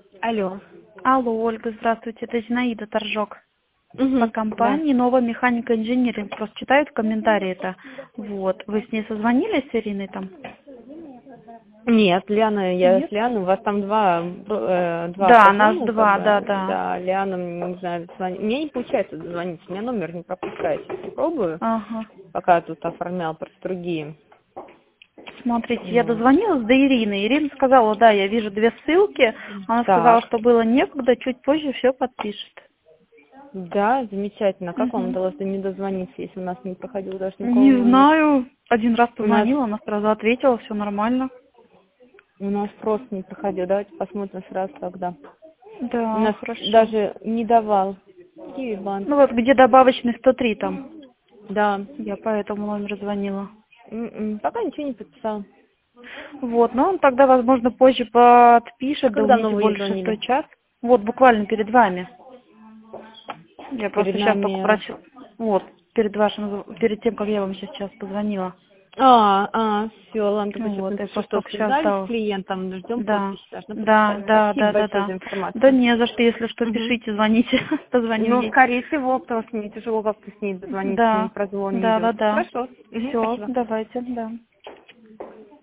Алло. Алло, Ольга, здравствуйте, это Зинаида Торжок. По Да. компании «Новая механика инжиниринг». Просто читают комментарии это. Вот. Вы с ней созвонились с Ириной там? Нет, Лиана, я Нет? с Лианой, у вас там два Да, нас фазона, два, как бы, да. да, Лиана, не знаю, мне не получается дозвонить, у меня номер не пропускает, сейчас пробую, Ага. пока тут оформлял просто другие. Смотрите, я Вот. дозвонилась до Ирины. Ирина сказала, да, я вижу две ссылки. Она сказала, Так, что было некогда, чуть позже все подпишет. да, замечательно, как вам Мгм. удалось не дозвониться, если у нас не проходил даже никакого Не номера? знаю. Один раз У нас, позвонила, она сразу ответила, все нормально. у нас просто не проходил, давайте посмотрим сразу тогда. У Да, нас хорошо. даже не давал Киевбанк, Ну вот, где добавочный 103 там. да. Я по этому номеру звонила. Пока ничего не подписал. Вот, но он тогда, возможно, позже подпишет, А да у когда меня тем новые ей более шестой звонили? час. Вот, буквально перед вами. Я Перед просто сейчас только нами. просила. Вот, перед тем, как я вам сейчас позвонила. Все, ладно, тогда сейчас Вот, я напишу, просто что только сейчас связались с дала. клиентом, ждем Да, подписи, должны да, подписать. да, Спасибо да, да, большое за да. Да информацию. не за что, если что, Мгм. пишите, звоните, позвоним Ну, ей. скорее всего, потому что мне тяжело как-то с ней дозвониться, ни Да, прозвон не да, идет. да, да. Хорошо. Все, Спасибо. давайте, да.